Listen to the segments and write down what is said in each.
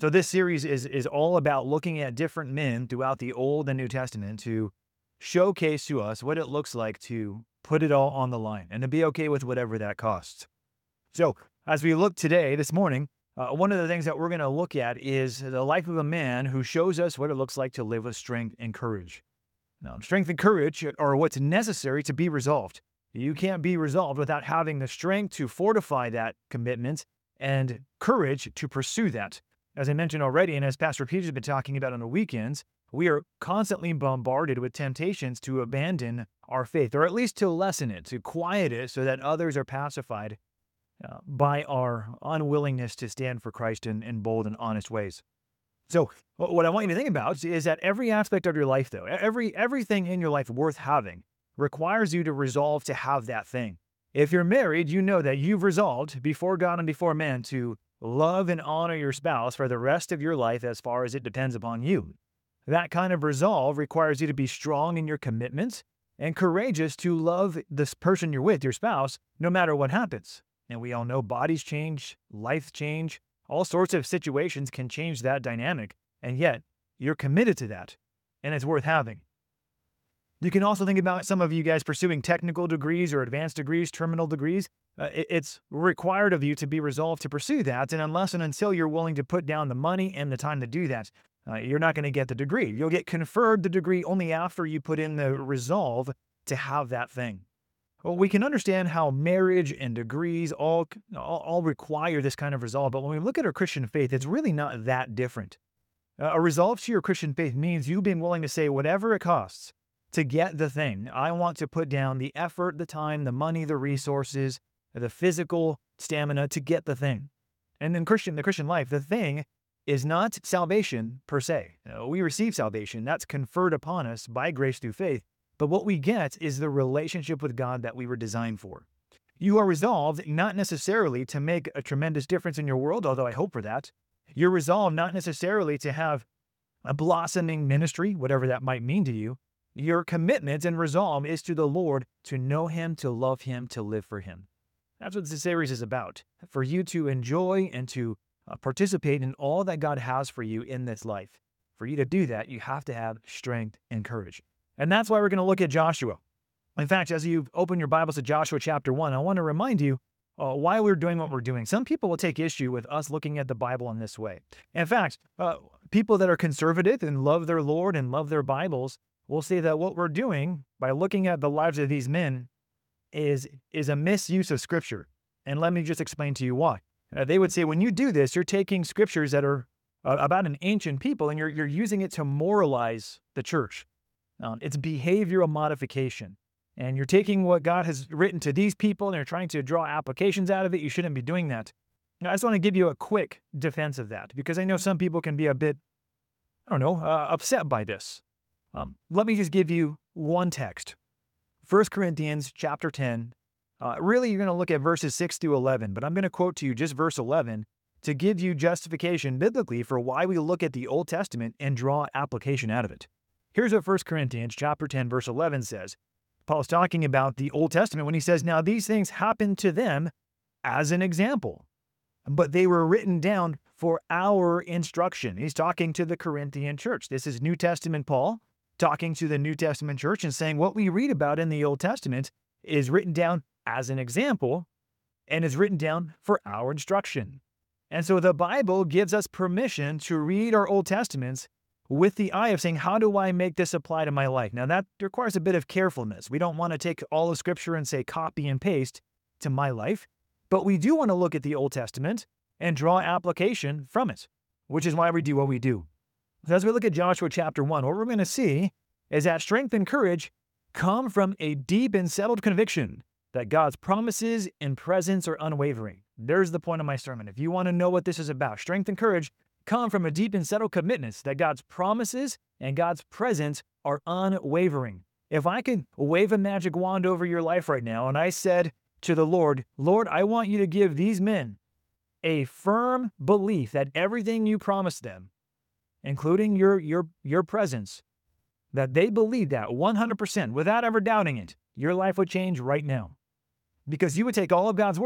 So this series is all about looking at different men throughout the Old and New Testament to showcase to us what it looks like to put it all on the line and to be okay with whatever that costs. So as we look today, this morning, one of the things that we're going to look at is the life of a man who shows us what it looks like to live with strength and courage. Now, strength and courage are what's necessary to be resolved. You can't be resolved without having the strength to fortify that commitment and courage to pursue that. As I mentioned already, and as Pastor Peter's been talking about on the weekends, we are constantly bombarded with temptations to abandon our faith, or at least to lessen it, to quiet it so that others are pacified by our unwillingness to stand for Christ in bold and honest ways. So what I want you to think about is that every aspect of your life, though, everything in your life worth having requires you to resolve to have that thing. If you're married, you know that you've resolved before God and before man to love and honor your spouse for the rest of your life as far as it depends upon you. That kind of resolve requires you to be strong in your commitments and courageous to love this person you're with, your spouse, no matter what happens. And we all know bodies change, life change, all sorts of situations can change that dynamic, and yet you're committed to that, and it's worth having. You can also think about some of you guys pursuing technical degrees or advanced degrees, terminal degrees. It's required of you to be resolved to pursue that, and unless and until you're willing to put down the money and the time to do that, you're not going to get the degree. You'll get conferred the degree only after you put in the resolve to have that thing. Well, we can understand how marriage and degrees all require this kind of resolve, but when we look at our Christian faith, it's really not that different. A resolve to your Christian faith means you being willing to say whatever it costs to get the thing. I want to put down the effort, the time, the money, the resources, the physical stamina to get the thing. And in the Christian life, the thing is not salvation per se. We receive salvation. That's conferred upon us by grace through faith. But what we get is the relationship with God that we were designed for. You are resolved not necessarily to make a tremendous difference in your world, although I hope for that. You're resolved not necessarily to have a blossoming ministry, whatever that might mean to you. Your commitment and resolve is to the Lord, to know Him, to love Him, to live for Him. That's what this series is about, for you to enjoy and to participate in all that God has for you in this life. For you to do that, you have to have strength and courage. And that's why we're going to look at Joshua. In fact, as you open your Bibles to Joshua chapter 1, I want to remind you why we're doing what we're doing. Some people will take issue with us looking at the Bible in this way. In fact, people that are conservative and love their Lord and love their Bibles will say that what we're doing by looking at the lives of these men is a misuse of Scripture. And let me just explain to you why. They would say when you do this, you're taking scriptures that are about an ancient people and you're using it to moralize the church. It's behavioral modification. And you're taking what God has written to these people and you're trying to draw applications out of it. You shouldn't be doing that. Now, I just want to give you a quick defense of that because I know some people can be a bit, upset by this. Let me just give you one text. 1 Corinthians chapter 10. Really, you're going to look at verses 6 through 11, but I'm going to quote to you just verse 11 to give you justification biblically for why we look at the Old Testament and draw application out of it. Here's what 1 Corinthians chapter 10, verse 11 says. Paul's talking about the Old Testament when he says, now these things happened to them as an example, but they were written down for our instruction. He's talking to the Corinthian church. This is New Testament Paul talking to the New Testament church and saying what we read about in the Old Testament is written down as an example and is written down for our instruction. And so the Bible gives us permission to read our Old Testaments with the eye of saying, how do I make this apply to my life? Now that requires a bit of carefulness. We don't want to take all of Scripture and say copy and paste to my life, but we do want to look at the Old Testament and draw application from it, which is why we do what we do. So as we look at Joshua chapter 1, what we're going to see is that strength and courage come from a deep and settled conviction that God's promises and presence are unwavering. There's the point of my sermon. If you want to know what this is about, strength and courage come from a deep and settled commitment that God's promises and God's presence are unwavering. If I could wave a magic wand over your life right now and I said to the Lord, Lord, I want you to give these men a firm belief that everything you promised them, including your presence, that they believe that 100% without ever doubting it, your life would change right now. Because you would take all of God's word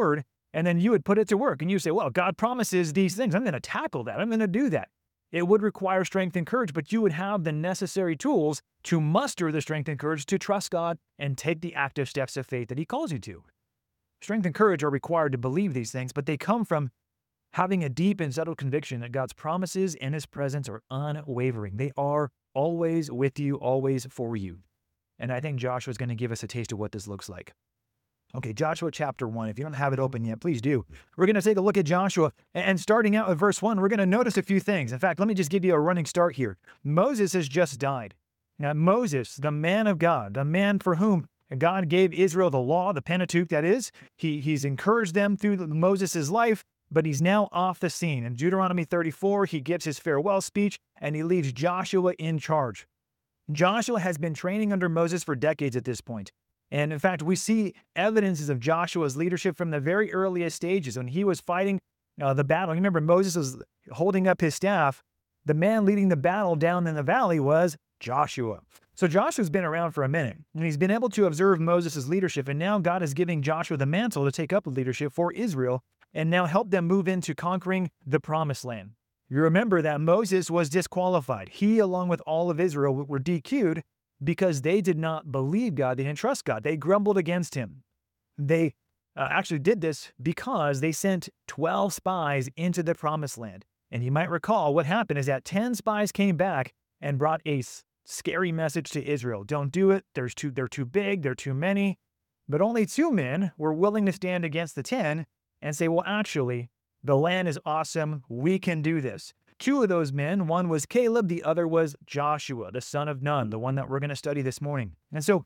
And then you would put it to work and you say, well, God promises these things. I'm going to tackle that. I'm going to do that. It would require strength and courage, but you would have the necessary tools to muster the strength and courage to trust God and take the active steps of faith that He calls you to. Strength and courage are required to believe these things, but they come from having a deep and settled conviction that God's promises and His presence are unwavering. They are always with you, always for you. And I think Joshua is going to give us a taste of what this looks like. Okay, Joshua chapter 1. If you don't have it open yet, please do. We're going to take a look at Joshua, and starting out with verse 1, we're going to notice a few things. In fact, let me just give you a running start here. Moses has just died. Now, Moses, the man of God, the man for whom God gave Israel the law, the Pentateuch, that is, he's encouraged them through Moses' life, but he's now off the scene. In Deuteronomy 34, he gives his farewell speech, and he leaves Joshua in charge. Joshua has been training under Moses for decades at this point. And in fact, we see evidences of Joshua's leadership from the very earliest stages when he was fighting the battle. You remember Moses was holding up his staff. The man leading the battle down in the valley was Joshua. So Joshua's been around for a minute, and he's been able to observe Moses' leadership. And now God is giving Joshua the mantle to take up leadership for Israel and now help them move into conquering the promised land. You remember that Moses was disqualified. He, along with all of Israel, were DQ'd because they did not believe God. They didn't trust God. They grumbled against Him. They actually did this because they sent 12 spies into the promised land. And you might recall what happened is that 10 spies came back and brought a scary message to Israel. Don't do it. They're too big. They're too many. But only 2 men were willing to stand against the 10 and say, well, actually, the land is awesome. We can do this. 2 of those men, one was Caleb, the other was Joshua, the son of Nun, the one that we're going to study this morning. And so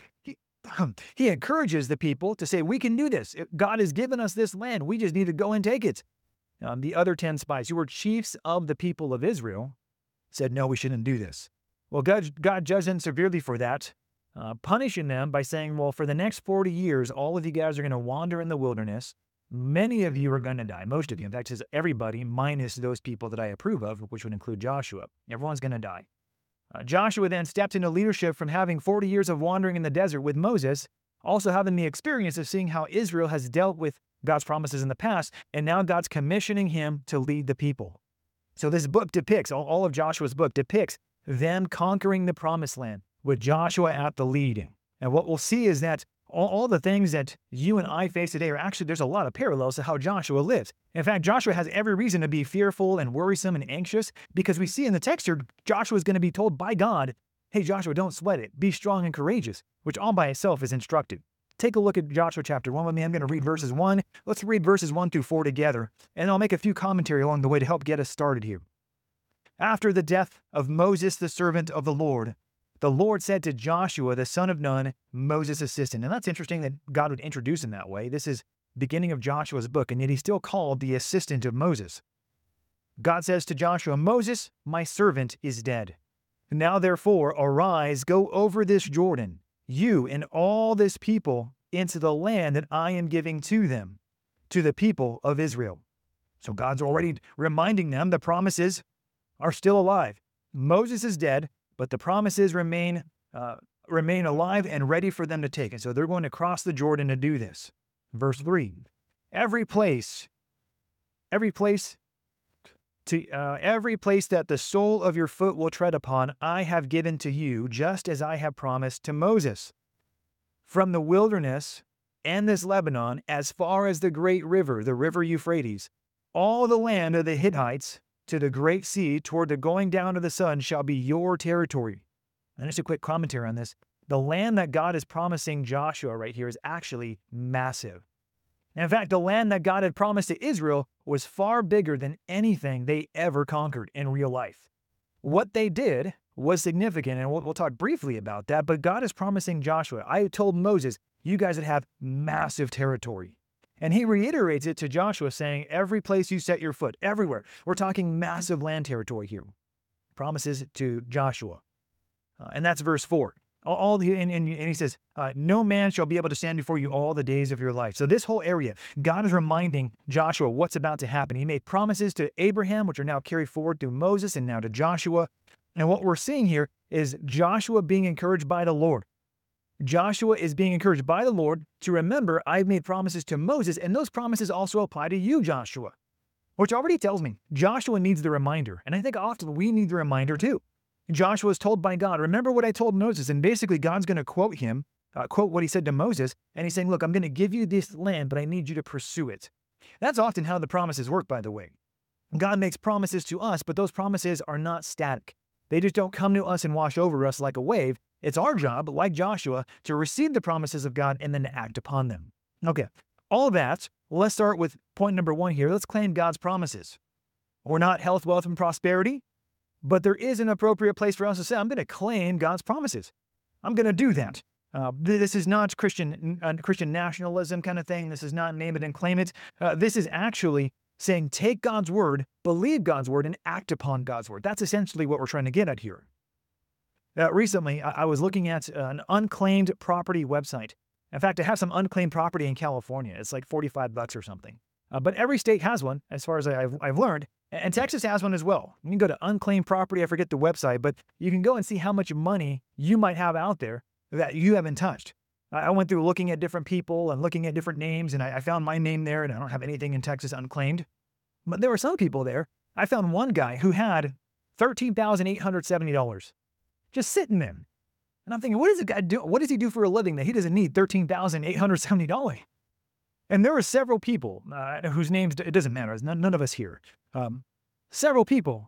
he encourages the people to say, we can do this. God has given us this land. We just need to go and take it. The other 10 spies, who were chiefs of the people of Israel, said, no, we shouldn't do this. Well, God judged them severely for that, punishing them by saying, well, for the next 40 years, all of you guys are going to wander in the wilderness. Many of you are going to die. Most of you. In fact, it says everybody minus those people that I approve of, which would include Joshua. Everyone's going to die. Joshua then stepped into leadership from having 40 years of wandering in the desert with Moses, also having the experience of seeing how Israel has dealt with God's promises in the past, and now God's commissioning him to lead the people. So this book depicts, all of Joshua's book depicts them conquering the promised land with Joshua at the lead. And what we'll see is that all the things that you and I face today are actually, there's a lot of parallels to how Joshua lives. In fact, Joshua has every reason to be fearful and worrisome and anxious because we see in the text here, Joshua is going to be told by God, hey, Joshua, don't sweat it. Be strong and courageous, which all by itself is instructive. Take a look at Joshua chapter 1 with me. I'm going to read verses 1. Let's read verses 1 through 4 together, and I'll make a few commentary along the way to help get us started here. After the death of Moses, the servant of the Lord said to Joshua, the son of Nun, Moses' assistant. And that's interesting that God would introduce him that way. This is beginning of Joshua's book, and yet he's still called the assistant of Moses. God says to Joshua, Moses, my servant, is dead. Now therefore, arise, go over this Jordan, you and all this people, into the land that I am giving to them, to the people of Israel. So God's already reminding them the promises are still alive. Moses is dead, but the promises remain alive and ready for them to take. And so they're going to cross the Jordan to do this. Verse 3, every place that the sole of your foot will tread upon, I have given to you, just as I have promised to Moses. From the wilderness and this Lebanon, as far as the great river, the river Euphrates, all the land of the Hittites, to the great sea, toward the going down of the sun, shall be your territory. And just a quick commentary on this. The land that God is promising Joshua right here is actually massive. And in fact, the land that God had promised to Israel was far bigger than anything they ever conquered in real life. What they did was significant, and we'll talk briefly about that, but God is promising Joshua, I told Moses, you guys would have massive territory. And he reiterates it to Joshua, saying, every place you set your foot, everywhere. We're talking massive land territory here. Promises to Joshua. And that's verse 4. And he says, no man shall be able to stand before you all the days of your life. So this whole area, God is reminding Joshua what's about to happen. He made promises to Abraham, which are now carried forward through Moses and now to Joshua. And what we're seeing here is Joshua being encouraged by the Lord. Joshua is being encouraged by the Lord to remember, I've made promises to Moses, and those promises also apply to you, Joshua. Which already tells me Joshua needs the reminder, and I think often we need the reminder too. Joshua is told by God, remember what I told Moses, and basically God's going to quote him, quote what he said to Moses, and he's saying, look, I'm going to give you this land, but I need you to pursue it. That's often how the promises work, by the way. God makes promises to us, but those promises are not static. They just don't come to us and wash over us like a wave. It's our job, like Joshua, to receive the promises of God and then to act upon them. Okay, all that, let's start with point number 1 here. Let's claim God's promises. We're not health, wealth, and prosperity, but there is an appropriate place for us to say, I'm going to claim God's promises. I'm going to do that. This is not Christian nationalism kind of thing. This is not name it and claim it. This is actually saying take God's word, believe God's word, and act upon God's word. That's essentially what we're trying to get at here. Recently, I was looking at an unclaimed property website. In fact, I have some unclaimed property in California. It's like $45 or something. But every state has one, as far as I've learned, and Texas has one as well. You can go to unclaimed property, I forget the website, but you can go and see how much money you might have out there that you haven't touched. I went through looking at different people and looking at different names, and I found my name there, and I don't have anything in Texas unclaimed. But there were some people there. I found one guy who had $13,870 just sitting there. And I'm thinking, what does this guy do? What does he do for a living that he doesn't need $13,870? And there were several people whose names, it doesn't matter, it's none of us here. Several people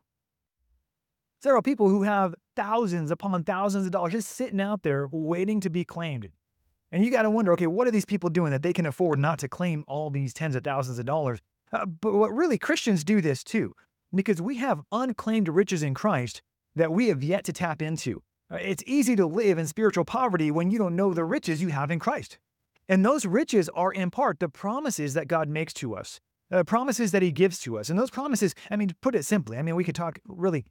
who have thousands upon thousands of dollars just sitting out there waiting to be claimed. And you got to wonder, okay, what are these people doing that they can afford not to claim all these tens of thousands of dollars? But what really Christians do this too, because we have unclaimed riches in Christ that we have yet to tap into. It's easy to live in spiritual poverty when you don't know the riches you have in Christ. And those riches are in part the promises that God makes to us, promises that he gives to us. And those promises, I mean, to put it simply, I mean, we could talk really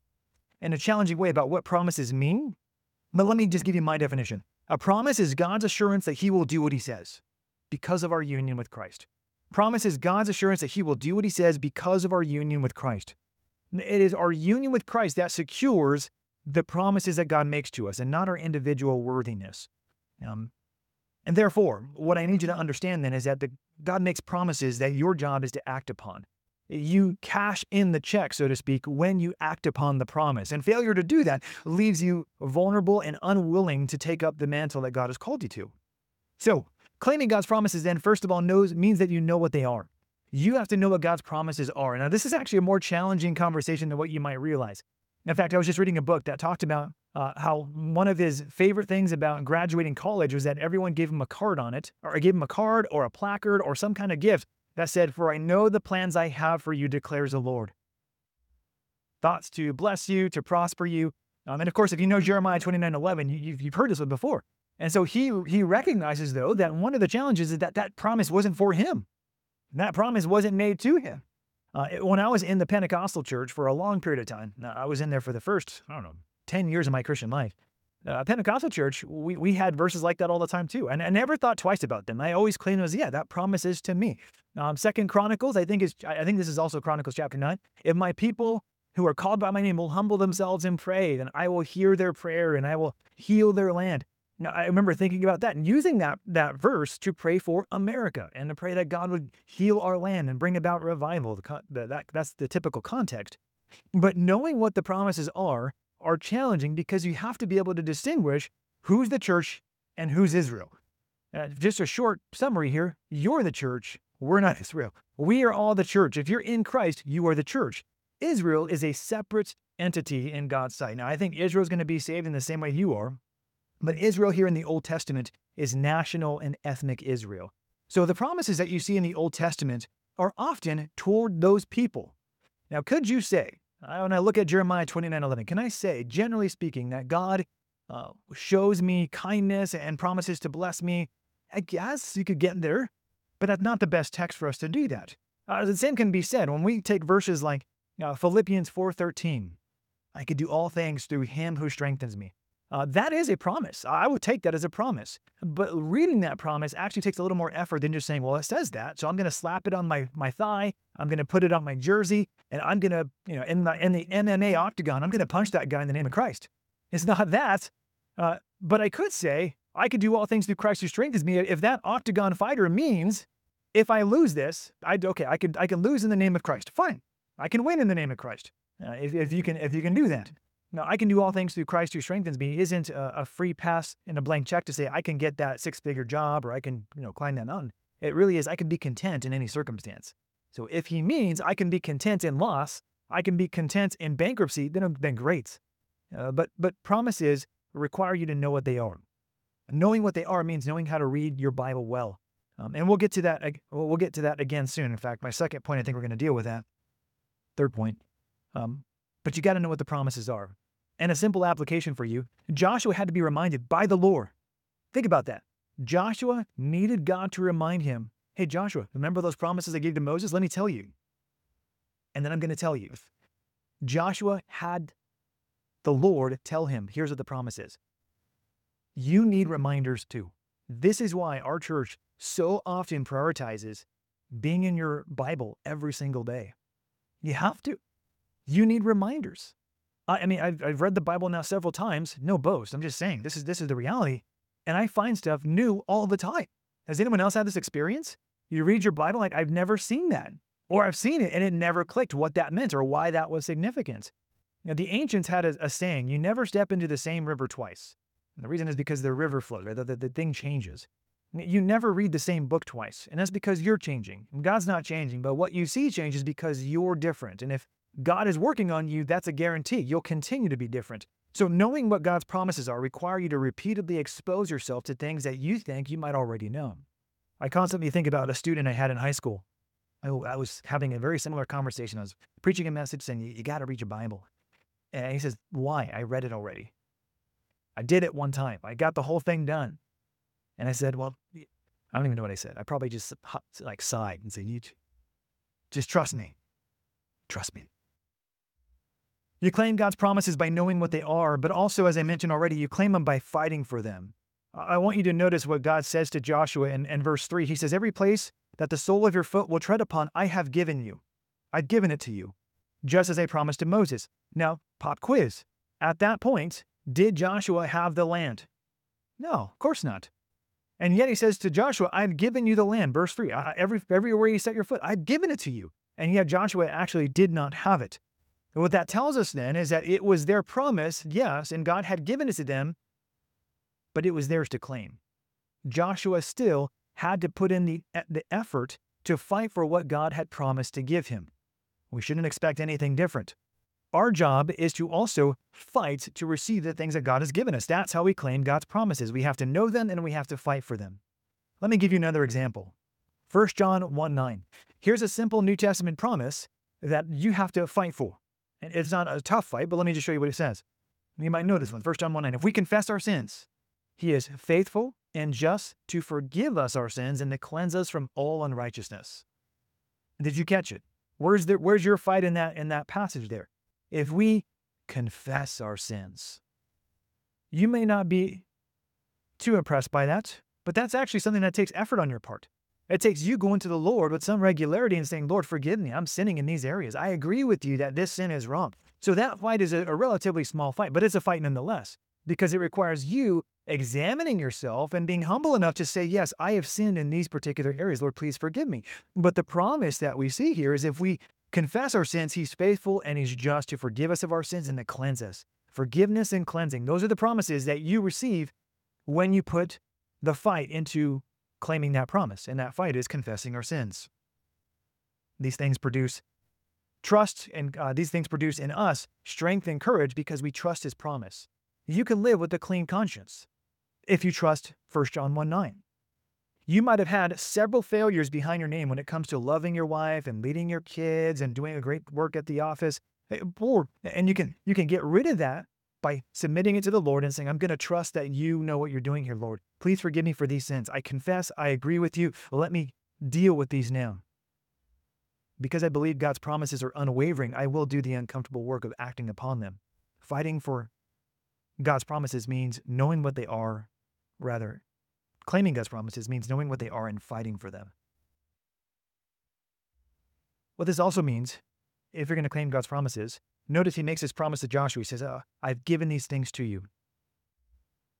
in a challenging way about what promises mean, but let me just give you my definition. A promise is God's assurance that he will do what he says because of our union with Christ. Promise is God's assurance that he will do what he says because of our union with Christ. It is our union with Christ that secures the promises that God makes to us and not our individual worthiness. And therefore, what I need you to understand then is that God makes promises that your job is to act upon. You cash in the check, so to speak, when you act upon the promise. And failure to do that leaves you vulnerable and unwilling to take up the mantle that God has called you to. So, claiming God's promises then, first of all, means that you know what they are. You have to know what God's promises are. Now, this is actually a more challenging conversation than what you might realize. In fact, I was just reading a book that talked about how one of his favorite things about graduating college was that everyone gave him a card on it, or gave him a card or a placard or some kind of gift that said, "For I know the plans I have for you, declares the Lord." Thoughts to bless you, to prosper you. And of course, if you know Jeremiah 29:11, you've heard this one before. And so he recognizes, though, that one of the challenges is that promise wasn't for him. That promise wasn't made to him. When I was in the Pentecostal church for a long period of time, I was in there for the first, 10 years of my Christian life. Pentecostal church, we had verses like that all the time too. And I never thought twice about them. I always claimed it was, that promise is to me. Second Chronicles, I think this is also Chronicles chapter 9. If my people who are called by my name will humble themselves and pray, then I will hear their prayer and I will heal their land. Now, I remember thinking about that and using that verse to pray for America and to pray that God would heal our land and bring about revival. That's the typical context. But knowing what the promises are challenging because you have to be able to distinguish who's the church and who's Israel. Just a short summary here. You're the church. We're not Israel. We are all the church. If you're in Christ, you are the church. Israel is a separate entity in God's sight. Now, I think Israel is going to be saved in the same way you are. But Israel here in the Old Testament is national and ethnic Israel. So the promises that you see in the Old Testament are often toward those people. Now, could you say, when I look at Jeremiah 29:11, can I say, generally speaking, that God shows me kindness and promises to bless me? I guess you could get there, but that's not the best text for us to do that. The same can be said when we take verses like Philippians 4:13. I could do all things through him who strengthens me. That is a promise. I would take that as a promise. But reading that promise actually takes a little more effort than just saying, well, it says that, so I'm going to slap it on my thigh, I'm going to put it on my jersey, and I'm going to, in the MMA octagon, I'm going to punch that guy in the name of Christ. It's not that. But I could say, I can do all things through Christ who strengthens me. If that octagon fighter means if I lose this, I can lose in the name of Christ. Fine. I can win in the name of Christ. If you can do that. Now, I can do all things through Christ who strengthens me isn't a free pass and a blank check to say I can get that six-figure job or I can, climb that mountain. It really is I can be content in any circumstance. So if he means I can be content in loss, I can be content in bankruptcy, then great. But promises require you to know what they are. Knowing what they are means knowing how to read your Bible well. And we'll get to that. We'll get to that again soon. In fact, my second point, I think we're going to deal with that. Third point. But you got to know what the promises are. And a simple application for you, Joshua had to be reminded by the Lord. Think about that. Joshua needed God to remind him, hey, Joshua, remember those promises I gave to Moses? Let me tell you. And then I'm going to tell you. Joshua had the Lord tell him, here's what the promise is. You need reminders too. This is why our church so often prioritizes being in your Bible every single day. You have to. You need reminders. I mean, I've read the Bible now several times. No boast. I'm just saying this is the reality. And I find stuff new all the time. Has anyone else had this experience? You read your Bible like, I've never seen that. Or I've seen it and it never clicked what that meant or why that was significant. Now, the ancients had a saying, you never step into the same river twice. And the reason is because the river flows, right? The thing changes. You never read the same book twice. And that's because you're changing. And God's not changing, but what you see changes because you're different. And if God is working on you, that's a guarantee. You'll continue to be different. So knowing what God's promises are require you to repeatedly expose yourself to things that you think you might already know. I constantly think about a student I had in high school. I was having a very similar conversation. I was preaching a message saying, you got to read your Bible. And he says, why? I read it already. I did it one time. I got the whole thing done. And I said, well, I don't even know what I said. I probably just sighed and said, you just trust me. Trust me. You claim God's promises by knowing what they are, but also, as I mentioned already, you claim them by fighting for them. I want you to notice what God says to Joshua in verse 3. He says, every place that the sole of your foot will tread upon, I have given you. I've given it to you, just as I promised to Moses. Now, pop quiz. At that point, did Joshua have the land? No, of course not. And yet he says to Joshua, I've given you the land. Verse 3, everywhere you set your foot, I've given it to you. And yet Joshua actually did not have it. And what that tells us then is that it was their promise, yes, and God had given it to them, but it was theirs to claim. Joshua still had to put in the effort to fight for what God had promised to give him. We shouldn't expect anything different. Our job is to also fight to receive the things that God has given us. That's how we claim God's promises. We have to know them and we have to fight for them. Let me give you another example. 1 John 1:9. Here's a simple New Testament promise that you have to fight for. And it's not a tough fight, but let me just show you what it says. You might know this one, 1 John 1:9. If we confess our sins, he is faithful and just to forgive us our sins and to cleanse us from all unrighteousness. Did you catch it? Where's your fight in that passage there? If we confess our sins, you may not be too impressed by that, but that's actually something that takes effort on your part. It takes you going to the Lord with some regularity and saying, Lord, forgive me. I'm sinning in these areas. I agree with you that this sin is wrong. So that fight is a relatively small fight, but it's a fight nonetheless, because it requires you examining yourself and being humble enough to say, yes, I have sinned in these particular areas. Lord, please forgive me. But the promise that we see here is if we confess our sins, he's faithful and he's just to forgive us of our sins and to cleanse us. Forgiveness and cleansing. Those are the promises that you receive when you put the fight into claiming that promise. And that fight is confessing our sins. These things produce trust, and these things produce in us strength and courage because we trust his promise. You can live with a clean conscience if you trust 1 John 1:9. You might have had several failures behind your name when it comes to loving your wife and leading your kids and doing a great work at the office. And you can get rid of that by submitting it to the Lord and saying, I'm going to trust that you know what you're doing here, Lord. Please forgive me for these sins. I confess, I agree with you. Let me deal with these now. Because I believe God's promises are unwavering, I will do the uncomfortable work of acting upon them. Fighting for God's promises means knowing what they are, rather, claiming God's promises means knowing what they are and fighting for them. What this also means, if you're going to claim God's promises, notice he makes his promise to Joshua. He says, I've given these things to you.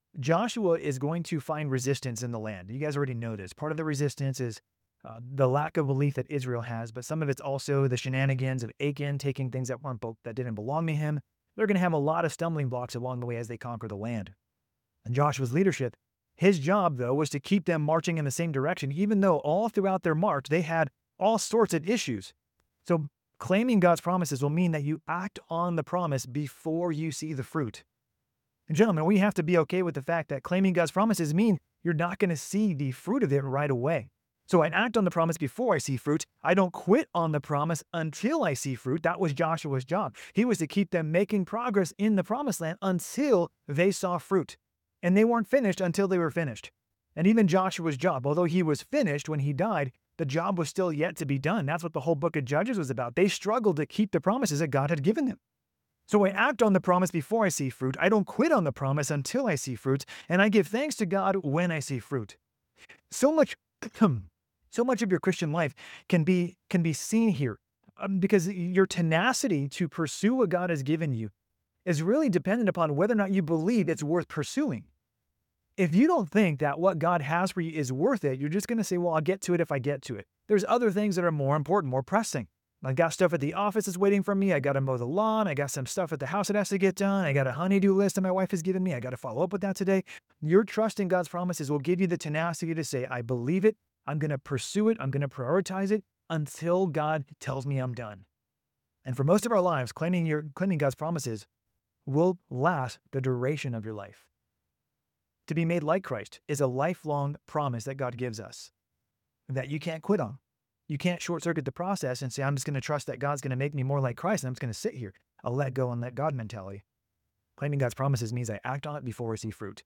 Joshua is going to find resistance in the land. You guys already know this. Part of the resistance is the lack of belief that Israel has, but some of it's also the shenanigans of Achan taking things that didn't belong to him. They're going to have a lot of stumbling blocks along the way as they conquer the land. And Joshua's leadership, his job, though, was to keep them marching in the same direction, even though all throughout their march, they had all sorts of issues. So claiming God's promises will mean that you act on the promise before you see the fruit. And gentlemen, we have to be okay with the fact that claiming God's promises mean you're not going to see the fruit of it right away. So I act on the promise before I see fruit. I don't quit on the promise until I see fruit. That was Joshua's job. He was to keep them making progress in the promised land until they saw fruit. And they weren't finished until they were finished. And even Joshua's job, although he was finished when he died, the job was still yet to be done. That's what the whole book of Judges was about. They struggled to keep the promises that God had given them. So I act on the promise before I see fruit. I don't quit on the promise until I see fruit. And I give thanks to God when I see fruit. So much of your Christian life can be seen here because your tenacity to pursue what God has given you is really dependent upon whether or not you believe it's worth pursuing. If you don't think that what God has for you is worth it, you're just going to say, well, I'll get to it if I get to it. There's other things that are more important, more pressing. I got stuff at the office that's waiting for me. I got to mow the lawn. I got some stuff at the house that has to get done. I got a honey-do list that my wife has given me. I got to follow up with that today. Your trust in God's promises will give you the tenacity to say, I believe it. I'm going to pursue it. I'm going to prioritize it until God tells me I'm done. And for most of our lives, claiming God's promises will last the duration of your life. To be made like Christ is a lifelong promise that God gives us that you can't quit on. You can't short-circuit the process and say, I'm just going to trust that God's going to make me more like Christ, and I'm just going to sit here. I'll let go and let God mentality. Claiming God's promises means I act on it before I see fruit.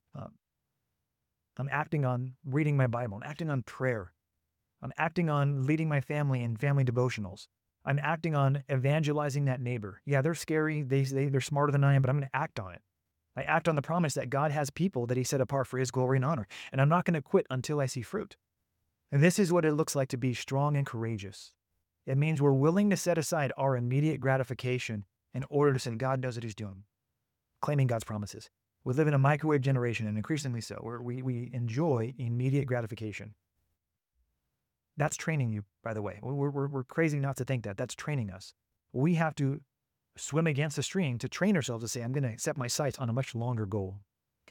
I'm acting on reading my Bible. I'm acting on prayer. I'm acting on leading my family in family devotionals. I'm acting on evangelizing that neighbor. Yeah, they're scary. They're smarter than I am, but I'm going to act on it. I act on the promise that God has people that he set apart for his glory and honor, and I'm not going to quit until I see fruit. And this is what it looks like to be strong and courageous. It means we're willing to set aside our immediate gratification in order to say God knows what he's doing. Claiming God's promises. We live in a microwave generation, and increasingly so, where we enjoy immediate gratification. That's training you, by the way. We're crazy not to think that. That's training us. We have to swim against the stream to train ourselves to say, I'm going to set my sights on a much longer goal.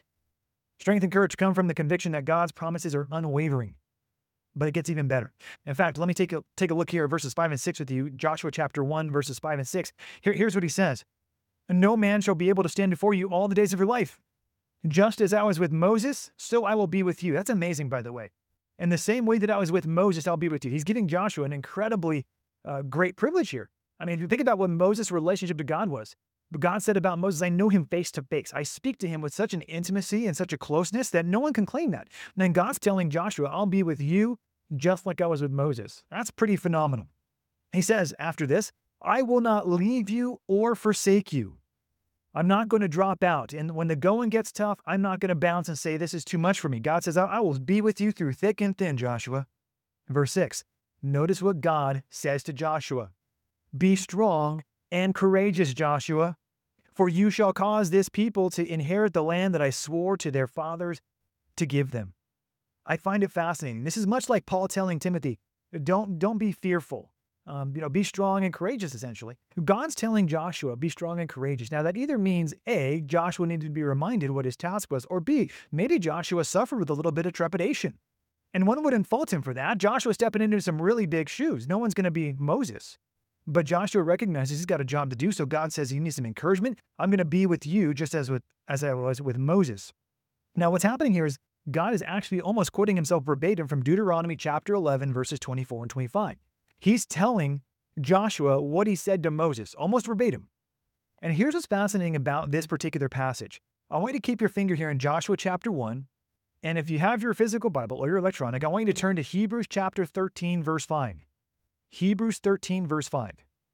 Strength and courage come from the conviction that God's promises are unwavering. But it gets even better. In fact, let me take a look here at verses 5 and 6 with you. Joshua chapter 1, verses 5 and 6. Here's what he says. No man shall be able to stand before you all the days of your life. Just as I was with Moses, so I will be with you. That's amazing, by the way. In the same way that I was with Moses, I'll be with you. He's giving Joshua an incredibly great privilege here. I mean, if you think about what Moses' relationship to God was, God said about Moses, I know him face to face. I speak to him with such an intimacy and such a closeness that no one can claim that. And then God's telling Joshua, I'll be with you just like I was with Moses. That's pretty phenomenal. He says after this, I will not leave you or forsake you. I'm not going to drop out. And when the going gets tough, I'm not going to bounce and say, this is too much for me. God says, I will be with you through thick and thin, Joshua. Verse 6, notice what God says to Joshua. Be strong and courageous, Joshua, for you shall cause this people to inherit the land that I swore to their fathers to give them. I find it fascinating. This is much like Paul telling Timothy, don't be fearful. Be strong and courageous, essentially. God's telling Joshua, be strong and courageous. Now, that either means A, Joshua needed to be reminded what his task was, or B, maybe Joshua suffered with a little bit of trepidation. And one wouldn't fault him for that. Joshua's stepping into some really big shoes. No one's going to be Moses. But Joshua recognizes he's got a job to do, so God says he needs some encouragement. I'm going to be with you just as I was with Moses. Now, what's happening here is God is actually almost quoting himself verbatim from Deuteronomy chapter 11, verses 24 and 25. He's telling Joshua what he said to Moses, almost verbatim. And here's what's fascinating about this particular passage. I want you to keep your finger here in Joshua chapter 1. And if you have your physical Bible or your electronic, I want you to turn to Hebrews chapter 13, verse 5. Hebrews 13, verse 5.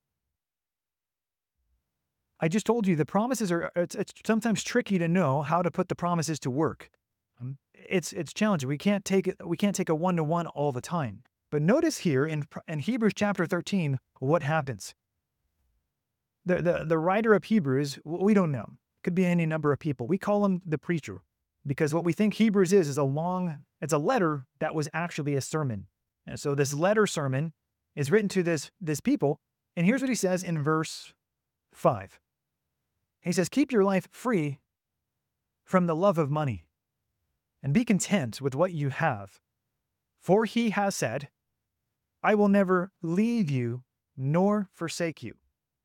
I just told you the promises it's sometimes tricky to know how to put the promises to work. It's challenging. We can't take a one-to-one all the time. But notice here in Hebrews chapter 13, what happens. The writer of Hebrews, we don't know. Could be any number of people. We call him the preacher. Because what we think Hebrews is it's a letter that was actually a sermon. And so this letter sermon is written to this people. And here's what he says in verse 5. He says, keep your life free from the love of money and be content with what you have. For he has said, I will never leave you nor forsake you.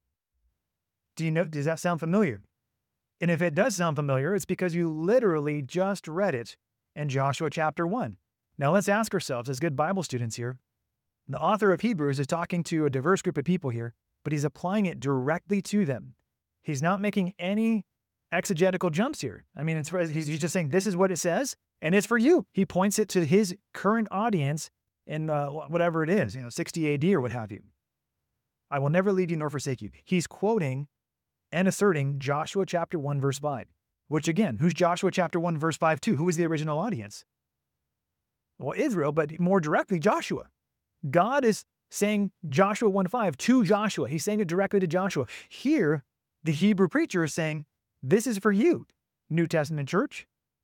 Does that sound familiar? And if it does sound familiar, it's because you literally just read it in Joshua chapter 1. Now let's ask ourselves, as good Bible students here, the author of Hebrews is talking to a diverse group of people here, but he's applying it directly to them. He's not making any exegetical jumps here. I mean, he's just saying this is what it says, and it's for you. He points it to his current audience in whatever it is, 60 AD or what have you. I will never leave you nor forsake you. He's quoting and asserting Joshua chapter 1, verse 5, which again, who's Joshua chapter 1, verse 5 to? Who is the original audience? Well, Israel, but more directly, Joshua. God is saying Joshua 1:5 to Joshua. He's saying it directly to Joshua. Here, the Hebrew preacher is saying, this is for you, New Testament church.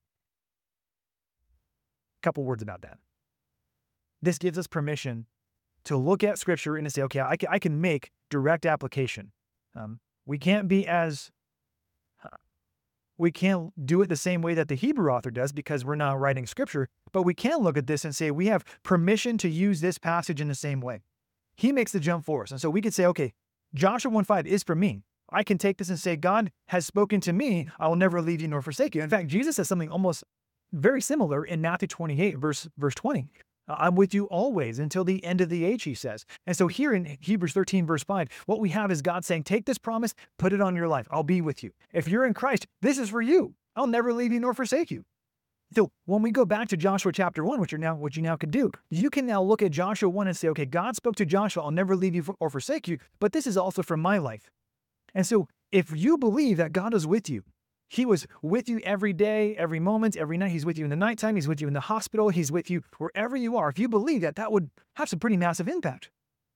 A couple words about that. This gives us permission to look at Scripture and to say, okay, I can make direct application. We can't do it the same way that the Hebrew author does because we're not writing Scripture, but we can look at this and say we have permission to use this passage in the same way. He makes the jump for us. And so we could say, okay, Joshua 1:5 is for me. I can take this and say, God has spoken to me. I will never leave you nor forsake you. In fact, Jesus says something almost very similar in Matthew 28, verse 20. I'm with you always until the end of the age, he says. And so here in Hebrews 13, verse 5, what we have is God saying, take this promise, put it on your life. I'll be with you. If you're in Christ, this is for you. I'll never leave you nor forsake you. So when we go back to Joshua chapter 1, which you now can do, you can now look at Joshua 1 and say, okay, God spoke to Joshua, I'll never leave you or forsake you, but this is also for my life. And so if you believe that God is with you, he was with you every day, every moment, every night. He's with you in the nighttime. He's with you in the hospital. He's with you wherever you are. If you believe that, that would have some pretty massive impact.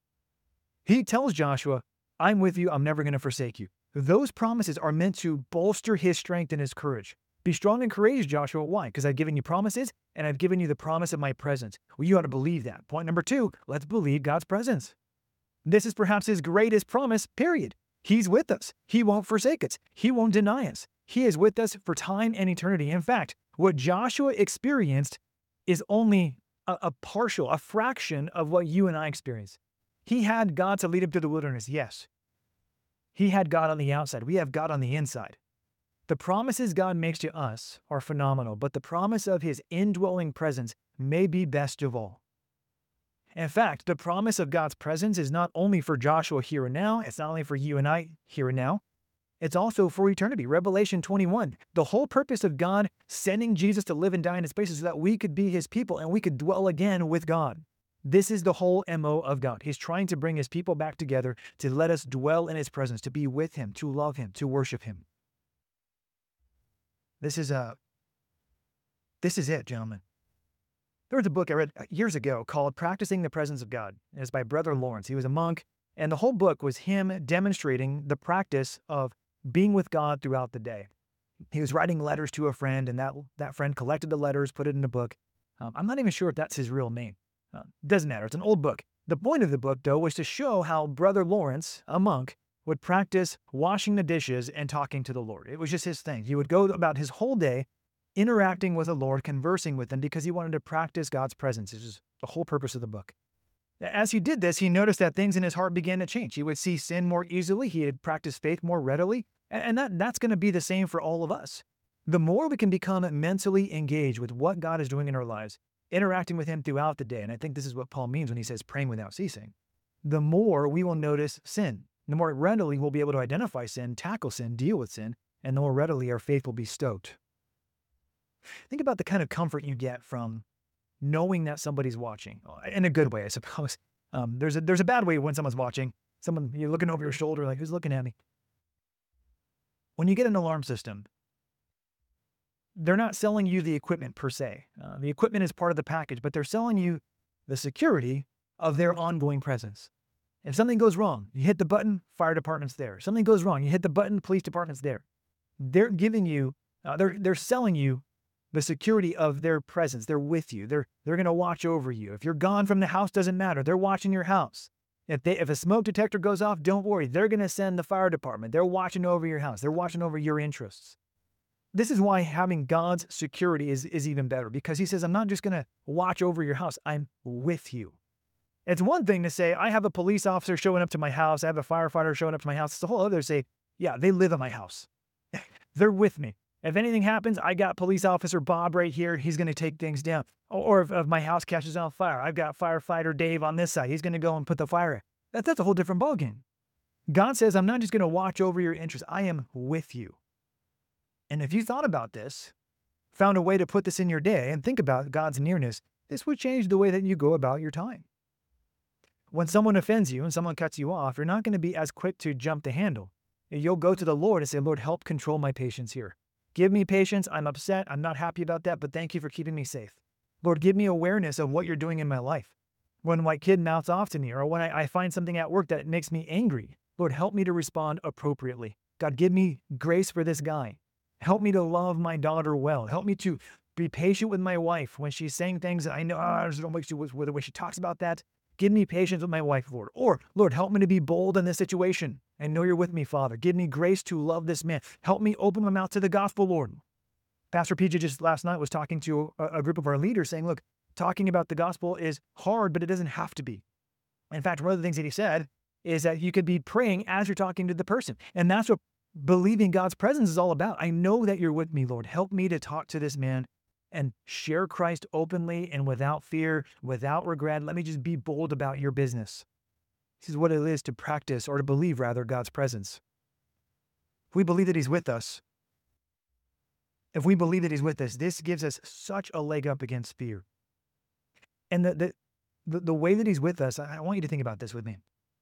He tells Joshua, I'm with you. I'm never going to forsake you. Those promises are meant to bolster his strength and his courage. Be strong and courageous, Joshua. Why? Because I've given you promises and I've given you the promise of my presence. Well, you ought to believe that. Point number 2, let's believe God's presence. This is perhaps his greatest promise, period. He's with us. He won't forsake us. He won't deny us. He is with us for time and eternity. In fact, what Joshua experienced is only a fraction of what you and I experience. He had God to lead him through the wilderness, yes. He had God on the outside. We have God on the inside. The promises God makes to us are phenomenal, but the promise of his indwelling presence may be best of all. In fact, the promise of God's presence is not only for Joshua here and now, it's not only for you and I here and now, it's also for eternity. Revelation 21, the whole purpose of God sending Jesus to live and die in his place is so that we could be his people and we could dwell again with God. This is the whole MO of God. He's trying to bring his people back together to let us dwell in his presence, to be with him, to love him, to worship him. This is it, gentlemen. There was a book I read years ago called Practicing the Presence of God. It's by Brother Lawrence. He was a monk, and the whole book was him demonstrating the practice of being with God throughout the day. He was writing letters to a friend, and that friend collected the letters, put it in a book. I'm not even sure if that's his real name. Doesn't matter. It's an old book. The point of the book, though, was to show how Brother Lawrence, a monk, would practice washing the dishes and talking to the Lord. It was just his thing. He would go about his whole day interacting with the Lord, conversing with him because he wanted to practice God's presence. This is the whole purpose of the book. As he did this, he noticed that things in his heart began to change. He would see sin more easily. He had practiced faith more readily. And that's going to be the same for all of us. The more we can become mentally engaged with what God is doing in our lives, interacting with him throughout the day, and I think this is what Paul means when he says praying without ceasing, the more we will notice sin. The more readily we'll be able to identify sin, tackle sin, deal with sin, and the more readily our faith will be stoked. Think about the kind of comfort you get from knowing that somebody's watching, in a good way, I suppose. There's a bad way when someone's watching. You're looking over your shoulder like, who's looking at me? When you get an alarm system, they're not selling you the equipment per se. The equipment is part of the package, but they're selling you the security of their ongoing presence. If something goes wrong, you hit the button, fire department's there. Something goes wrong, you hit the button, police department's there. They're giving you, they're selling you the security of their presence. They're with you. They're going to watch over you. If you're gone from the house, doesn't matter. They're watching your house. If a smoke detector goes off, don't worry. They're going to send the fire department. They're watching over your house. They're watching over your interests. This is why having God's security is even better, because he says, I'm not just going to watch over your house. I'm with you. It's one thing to say, I have a police officer showing up to my house. I have a firefighter showing up to my house. It's a whole other to say, yeah, they live at my house. They're with me. If anything happens, I got police officer Bob right here. He's going to take things down. Or if my house catches on fire, I've got firefighter Dave on this side. He's going to go and put the fire out. That's a whole different ballgame. God says, I'm not just going to watch over your interests. I am with you. And if you thought about this, found a way to put this in your day and think about God's nearness, this would change the way that you go about your time. When someone offends you and someone cuts you off, you're not going to be as quick to jump the handle. You'll go to the Lord and say, Lord, help control my patience here. Give me patience. I'm upset. I'm not happy about that, but thank you for keeping me safe. Lord, give me awareness of what you're doing in my life. When my kid mouths off to me, or when I find something at work that makes me angry, Lord, help me to respond appropriately. God, give me grace for this guy. Help me to love my daughter well. Help me to be patient with my wife when she's saying things that I know, I just don't like the way she talks about that. Give me patience with my wife, Lord. Or, Lord, help me to be bold in this situation. I know you're with me, Father. Give me grace to love this man. Help me open my mouth to the gospel, Lord. Pastor PJ just last night was talking to a group of our leaders saying, look, talking about the gospel is hard, but it doesn't have to be. In fact, one of the things that he said is that you could be praying as you're talking to the person. And that's what believing God's presence is all about. I know that you're with me, Lord. Help me to talk to this man and share Christ openly and without fear, without regret. Let me just be bold about your business. This is what it is to practice, or to believe rather, God's presence. If we believe that he's with us, this gives us such a leg up against fear. And the way that he's with us, I want you to think about this with me.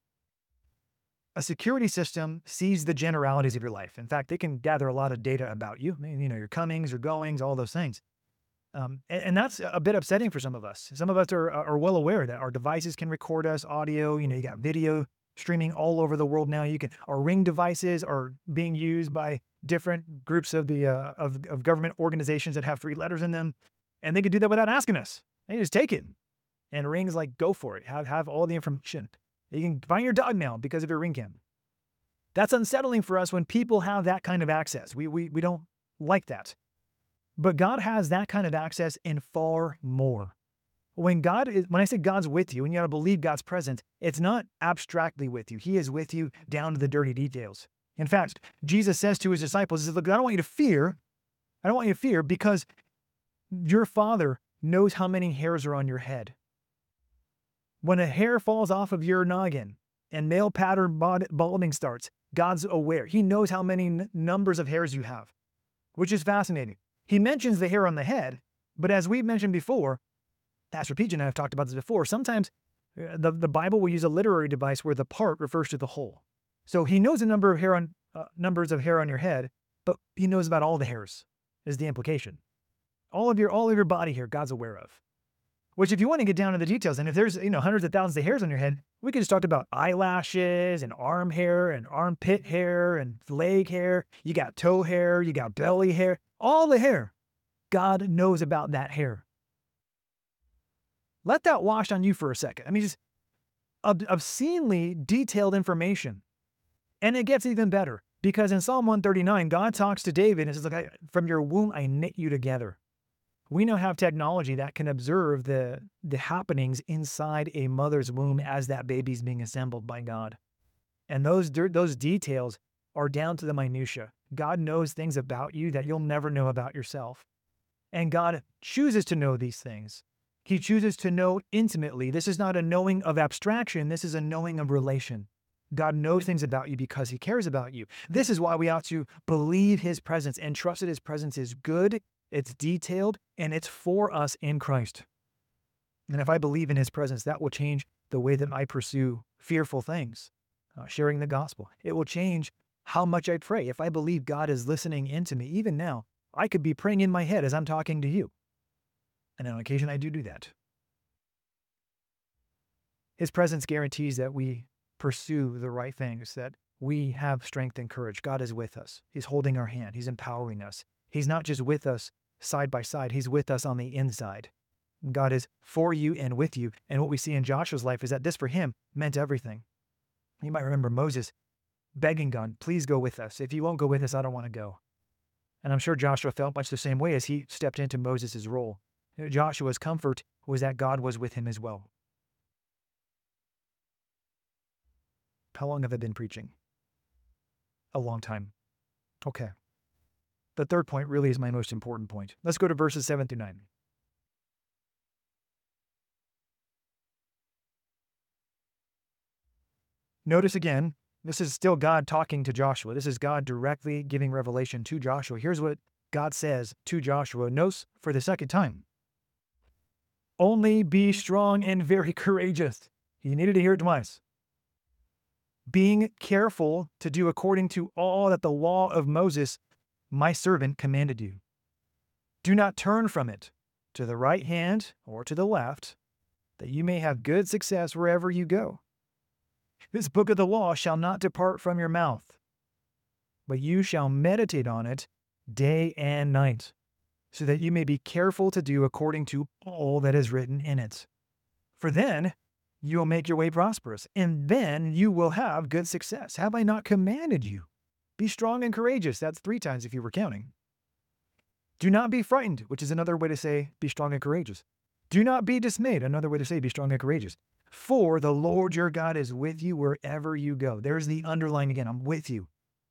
A security system sees the generalities of your life. In fact, they can gather a lot of data about you, your comings, your goings, all those things. And that's a bit upsetting for some of us. Some of us are well aware that our devices can record us, audio, you got video streaming all over the world now. Our Ring devices are being used by different groups of the of government organizations that have 3 letters in them. And they can do that without asking us. They just take it. And Ring's like, go for it. Have all the information. You can find your dog now because of your Ring cam. That's unsettling for us when people have that kind of access. We don't like that. But God has that kind of access and far more. When I say God's with you, and you got to believe God's present, it's not abstractly with you. He is with you down to the dirty details. In fact, Jesus says to his disciples, he says, look, I don't want you to fear. I don't want you to fear because your Father knows how many hairs are on your head. When a hair falls off of your noggin and male pattern balding starts, God's aware. He knows how many numbers of hairs you have, which is fascinating. He mentions the hair on the head, but as we've mentioned before, Pastor PJ and I have talked about this before, sometimes the Bible will use a literary device where the part refers to the whole. So he knows the numbers of hair on your head, but he knows about all the hairs, is the implication. All of your body hair, God's aware of. Which if you want to get down to the details, and if there's hundreds of thousands of hairs on your head, we could just talk about eyelashes and arm hair and armpit hair and leg hair. You got toe hair, you got belly hair, all the hair. God knows about that hair. Let that wash on you for a second. Just obscenely detailed information. And it gets even better because in Psalm 139, God talks to David and says, look, from your womb, I knit you together. We now have technology that can observe the happenings inside a mother's womb as that baby's being assembled by God. And those details are down to the minutia. God knows things about you that you'll never know about yourself. And God chooses to know these things. He chooses to know intimately. This is not a knowing of abstraction. This is a knowing of relation. God knows things about you because he cares about you. This is why we ought to believe his presence and trust that his presence is good, it's detailed, and it's for us in Christ. And if I believe in his presence, that will change the way that I pursue fearful things, sharing the gospel. It will change how much I pray. If I believe God is listening into me, even now, I could be praying in my head as I'm talking to you. And on occasion, I do that. His presence guarantees that we pursue the right things, that we have strength and courage. God is with us. He's holding our hand. He's empowering us. He's not just with us side by side. He's with us on the inside. God is for you and with you. And what we see in Joshua's life is that this for him meant everything. You might remember Moses begging God, please go with us. If you won't go with us, I don't want to go. And I'm sure Joshua felt much the same way as he stepped into Moses' role. Joshua's comfort was that God was with him as well. How long have I been preaching? A long time. Okay. The third point really is my most important point. Let's go to verses 7 through 9. Notice again, this is still God talking to Joshua. This is God directly giving revelation to Joshua. Here's what God says to Joshua. Notice for the second time. Only be strong and very courageous. You needed to hear it twice. Being careful to do according to all that the law of Moses, my servant, commanded you. Do not turn from it to the right hand or to the left, that you may have good success wherever you go. This book of the law shall not depart from your mouth, but you shall meditate on it day and night, so that you may be careful to do according to all that is written in it. For then you will make your way prosperous, and then you will have good success. Have I not commanded you? Be strong and courageous. That's 3 times if you were counting. Do not be frightened, which is another way to say be strong and courageous. Do not be dismayed, another way to say be strong and courageous. For the Lord your God is with you wherever you go. There's the underline again. I'm with you.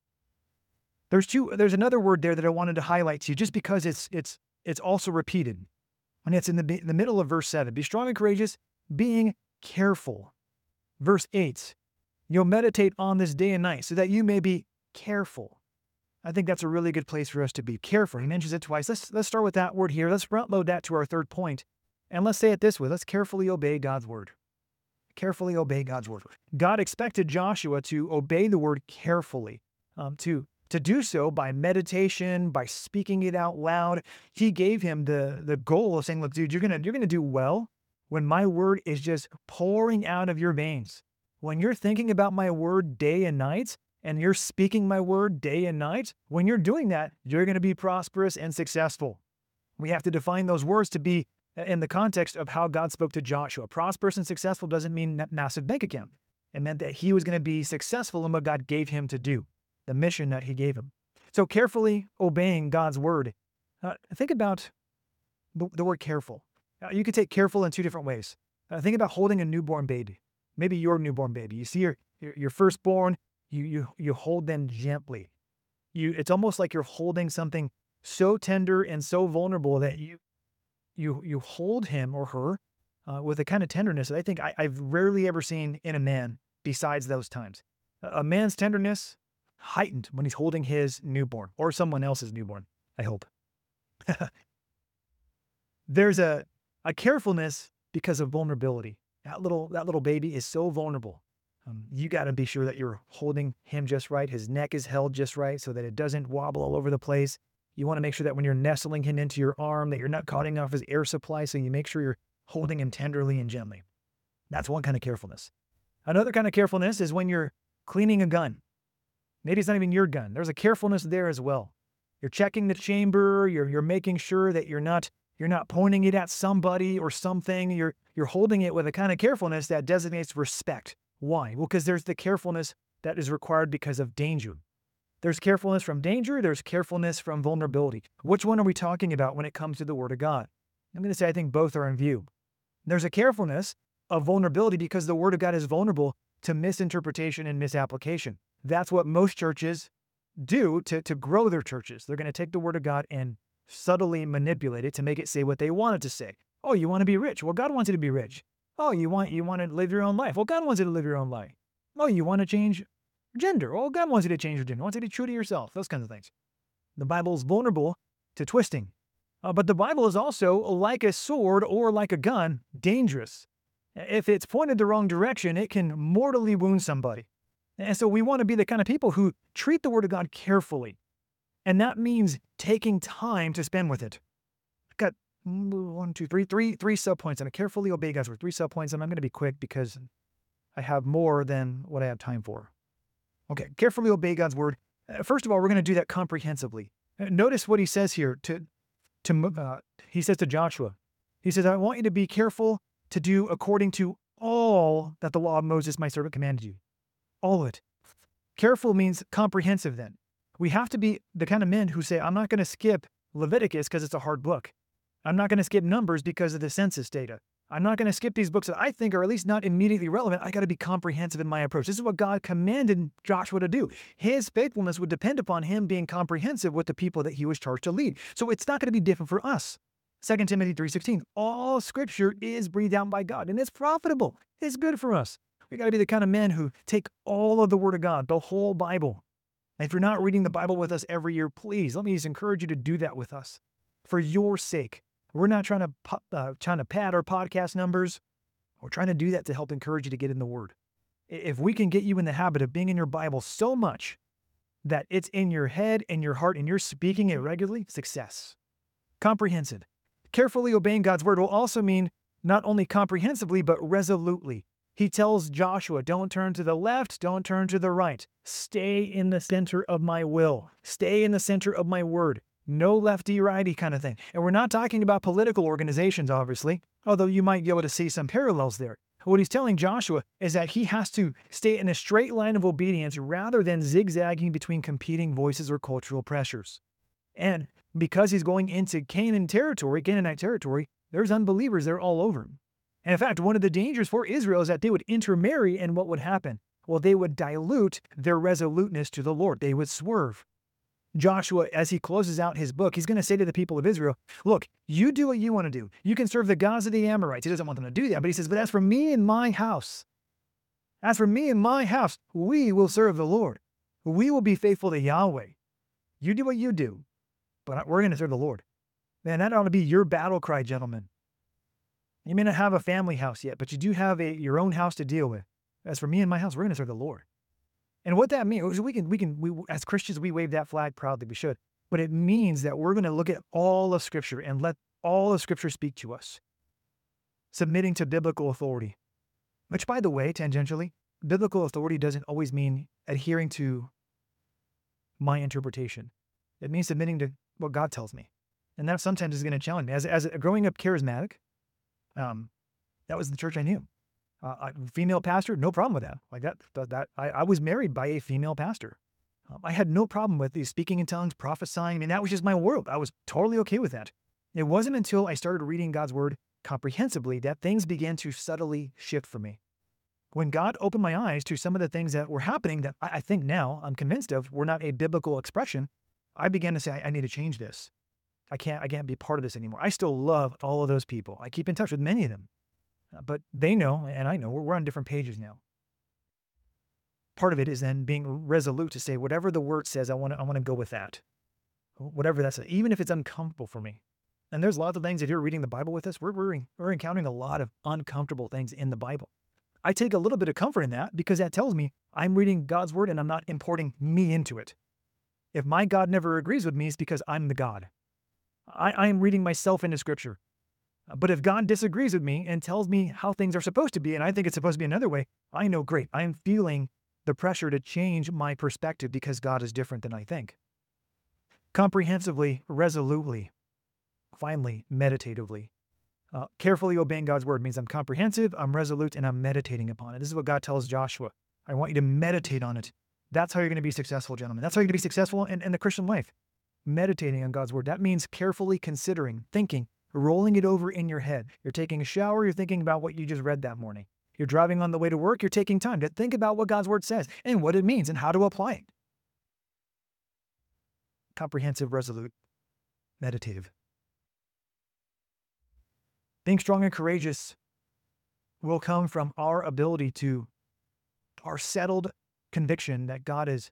There's another word there that I wanted to highlight to you just because it's also repeated. And it's in the middle of verse 7. Be strong and courageous, being careful. Verse 8. You'll meditate on this day and night so that you may be careful. I think that's a really good place for us to be careful. He mentions it twice. Let's start with that word here. Let's front load that to our third point. And let's say it this way. Let's carefully obey God's word. Carefully obey God's word. God expected Joshua to obey the word carefully, to do so by meditation, by speaking it out loud. He gave him the goal of saying, look, dude, you're gonna do well when my word is just pouring out of your veins. When you're thinking about my word day and night, and you're speaking my word day and night, when you're doing that, you're going to be prosperous and successful. We have to define those words to be in the context of how God spoke to Joshua. Prosperous and successful doesn't mean massive bank account. It meant that he was going to be successful in what God gave him to do, the mission that he gave him. So carefully obeying God's word. Think about the word careful. You could take careful in 2 different ways. Think about holding a newborn baby, maybe your newborn baby. You see your firstborn, you hold them gently. It's almost like you're holding something so tender and so vulnerable that you hold him or her with a kind of tenderness that I think I've rarely ever seen in a man besides those times. A man's tenderness heightened when he's holding his newborn or someone else's newborn, I hope. There's a carefulness because of vulnerability. That little baby is so vulnerable. You got to be sure that you're holding him just right. His neck is held just right so that it doesn't wobble all over the place. You want to make sure that when you're nestling him into your arm, that you're not cutting off his air supply, so you make sure you're holding him tenderly and gently. That's one kind of carefulness. Another kind of carefulness is when you're cleaning a gun. Maybe it's not even your gun. There's a carefulness there as well. You're checking the chamber. You're making sure that you're not pointing it at somebody or something. You're holding it with a kind of carefulness that designates respect. Why? Well, because there's the carefulness that is required because of danger. There's carefulness from danger. There's carefulness from vulnerability. Which one are we talking about when it comes to the Word of God? I'm going to say I think both are in view. There's a carefulness of vulnerability because the Word of God is vulnerable to misinterpretation and misapplication. That's what most churches do to grow their churches. They're going to take the Word of God and subtly manipulate it to make it say what they want it to say. Oh, you want to be rich? Well, God wants you to be rich. Oh, you want to live your own life? Well, God wants you to live your own life. Oh, you want to change gender? Well, God wants you to change your gender. He wants you to be true to yourself. Those kinds of things. The Bible is vulnerable to twisting. But the Bible is also, like a sword or like a gun, dangerous. If it's pointed the wrong direction, it can mortally wound somebody. And so we want to be the kind of people who treat the Word of God carefully. And that means taking time to spend with it. I've got three subpoints, and I carefully obey God's word. 3 subpoints, and I'm going to be quick because I have more than what I have time for. Okay, carefully obey God's word. First of all, we're going to do that comprehensively. Notice what he says here, to he says to Joshua, he says, I want you to be careful to do according to all that the law of Moses, my servant, commanded you. All of it. Careful means comprehensive then. We have to be the kind of men who say, I'm not going to skip Leviticus because it's a hard book. I'm not going to skip Numbers because of the census data. I'm not going to skip these books that I think are at least not immediately relevant. I got to be comprehensive in my approach. This is what God commanded Joshua to do. His faithfulness would depend upon him being comprehensive with the people that he was charged to lead. So it's not going to be different for us. 2 Timothy 3:16, all scripture is breathed out by God, and it's profitable. It's good for us. We got to be the kind of men who take all of the Word of God, the whole Bible. And if you're not reading the Bible with us every year, please, let me just encourage you to do that with us for your sake. We're not trying to pad our podcast numbers. We're trying to do that to help encourage you to get in the Word. If we can get you in the habit of being in your Bible so much that it's in your head and your heart and you're speaking it regularly, success. Comprehensive. Carefully obeying God's word will also mean not only comprehensively, but resolutely. He tells Joshua, don't turn to the left, don't turn to the right. Stay in the center of my will. Stay in the center of my word. No lefty, righty kind of thing. And we're not talking about political organizations, obviously, although you might be able to see some parallels there. What he's telling Joshua is that he has to stay in a straight line of obedience rather than zigzagging between competing voices or cultural pressures. And because he's going into Canaanite territory, there's unbelievers there all over him. And in fact, one of the dangers for Israel is that they would intermarry, and what would happen? Well, they would dilute their resoluteness to the Lord. They would swerve. Joshua, as he closes out his book, he's going to say to the people of Israel, look, you do what you want to do. You can serve the gods of the Amorites. He doesn't want them to do that, but he says, but as for me and my house, we will serve the Lord. We will be faithful to Yahweh. You do what you do, but we're going to serve the Lord. Man, that ought to be your battle cry, gentlemen. You may not have a family house yet, but you do have your own house to deal with. As for me and my house, we're going to serve the Lord. And what that means, we as Christians, we wave that flag proudly, we should. But it means that we're going to look at all of Scripture and let all of Scripture speak to us. Submitting to biblical authority. Which, by the way, tangentially, biblical authority doesn't always mean adhering to my interpretation. It means submitting to what God tells me. And that sometimes is going to challenge me. As growing up charismatic, that was the church I knew. Female pastor, no problem with that. Like that. I was married by a female pastor. I had no problem with these speaking in tongues, prophesying. I mean, that was just my world. I was totally okay with that. It wasn't until I started reading God's word comprehensively that things began to subtly shift for me. When God opened my eyes to some of the things that were happening that I think now I'm convinced of were not a biblical expression, I began to say, I need to change this. I can't be part of this anymore. I still love all of those people. I keep in touch with many of them. But they know, and I know, we're on different pages now. Part of it is then being resolute to say, whatever the word says, I want to go with that. Whatever that's, even if it's uncomfortable for me. And there's lots of things, if you're reading the Bible with us, we're encountering a lot of uncomfortable things in the Bible. I take a little bit of comfort in that because that tells me I'm reading God's word and I'm not importing me into it. If my God never agrees with me, it's because I'm the God. I am reading myself into Scripture. But if God disagrees with me and tells me how things are supposed to be, and I think it's supposed to be another way, I know, great, I am feeling the pressure to change my perspective because God is different than I think. Comprehensively, resolutely, finally, meditatively. Carefully obeying God's word means I'm comprehensive, I'm resolute, and I'm meditating upon it. This is what God tells Joshua. I want you to meditate on it. That's how you're going to be successful, gentlemen. That's how you're going to be successful in the Christian life. Meditating on God's word. That means carefully considering, thinking, rolling it over in your head. You're taking a shower, you're thinking about what you just read that morning. You're driving on the way to work, you're taking time to think about what God's word says and what it means and how to apply it. Comprehensive, resolute, meditative. Being strong and courageous will come from our ability to, our settled conviction that God has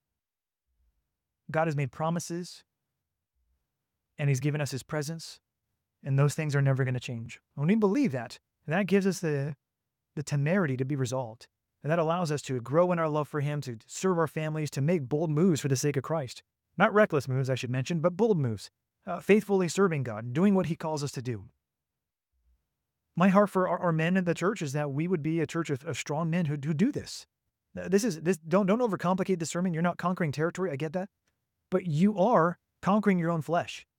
made promises and he's given us his presence, and those things are never going to change. When we believe that, that gives us the temerity to be resolved. And that allows us to grow in our love for him, to serve our families, to make bold moves for the sake of Christ. Not reckless moves, I should mention, but bold moves. Faithfully serving God, doing what he calls us to do. My heart for our men in the church is that we would be a church of strong men who do this. Don't overcomplicate the sermon. You're not conquering territory. I get that. But you are conquering your own flesh.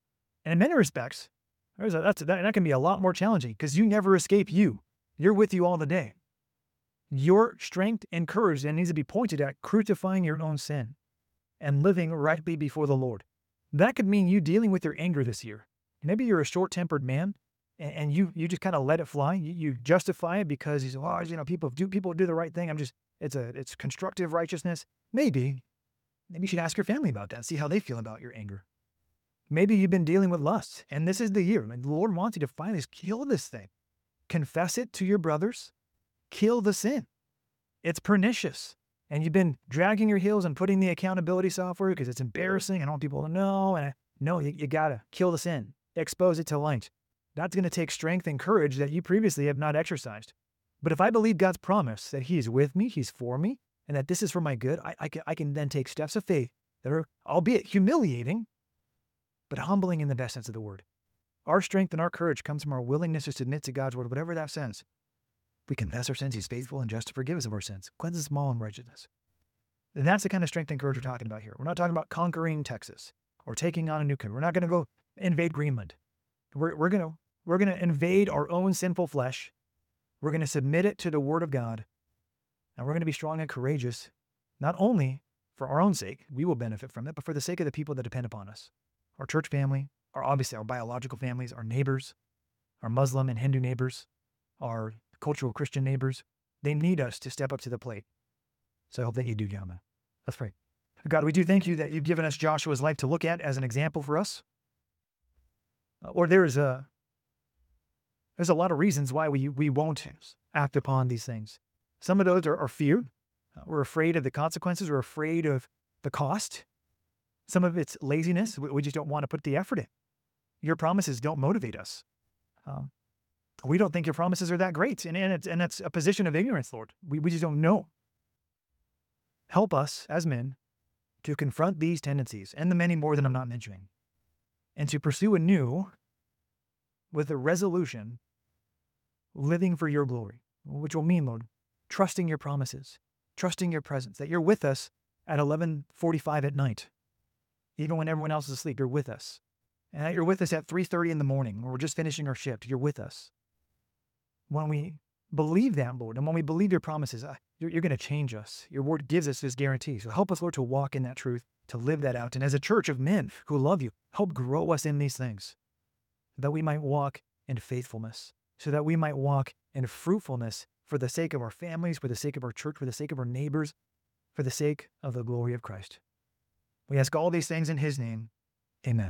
And in many respects, that can be a lot more challenging because you never escape you. You're with you all the day. Your strength and courage then needs to be pointed at crucifying your own sin and living rightly before the Lord. That could mean you dealing with your anger this year. Maybe you're a short-tempered man and you just kind of let it fly. You justify it because you say, well, people do the right thing. It's constructive righteousness. Maybe you should ask your family about that. See how they feel about your anger. Maybe you've been dealing with lust and this is the year. The Lord wants you to finally kill this thing. Confess it to your brothers. Kill the sin. It's pernicious. And you've been dragging your heels and putting the accountability software because it's embarrassing. I don't want people to know. No, you gotta kill the sin. Expose it to light. That's going to take strength and courage that you previously have not exercised. But if I believe God's promise that He is with me, He's for me, and that this is for my good, I can then take steps of faith that are, albeit humiliating, but humbling in the best sense of the word. Our strength and our courage comes from our willingness to submit to God's word, whatever that says. We confess our sins. He's faithful and just to forgive us of our sins, cleanse us from all unrighteousness. And that's the kind of strength and courage we're talking about here. We're not talking about conquering Texas or taking on a new country. We're not going to go invade Greenland. We're going to invade our own sinful flesh. We're going to submit it to the word of God. And we're going to be strong and courageous, not only for our own sake, we will benefit from it, but for the sake of the people that depend upon us. Our church family, obviously our biological families, our neighbors, our Muslim and Hindu neighbors, our cultural Christian neighbors. They need us to step up to the plate. So I hope that you do, Yama. Let's pray. God, we do thank you that you've given us Joshua's life to look at as an example for us. Or there's a lot of reasons why we won't act upon these things. Some of those are fear. We're afraid of the consequences. We're afraid of the cost. Some of it's laziness. We just don't want to put the effort in. Your promises don't motivate us. We don't think your promises are that great. And it's a position of ignorance, Lord. We just don't know. Help us as men to confront these tendencies and the many more that I'm not mentioning, and to pursue anew with a resolution, living for your glory, which will mean, Lord, trusting your promises, trusting your presence, that you're with us at 11:45 at night. Even when everyone else is asleep, you're with us. And that you're with us at 3:30 in the morning when we're just finishing our shift. You're with us. When we believe that, Lord, and when we believe your promises, you're going to change us. Your word gives us this guarantee. So help us, Lord, to walk in that truth, to live that out. And as a church of men who love you, help grow us in these things, that we might walk in faithfulness, so that we might walk in fruitfulness for the sake of our families, for the sake of our church, for the sake of our neighbors, for the sake of the glory of Christ. We ask all these things in his name. Amen.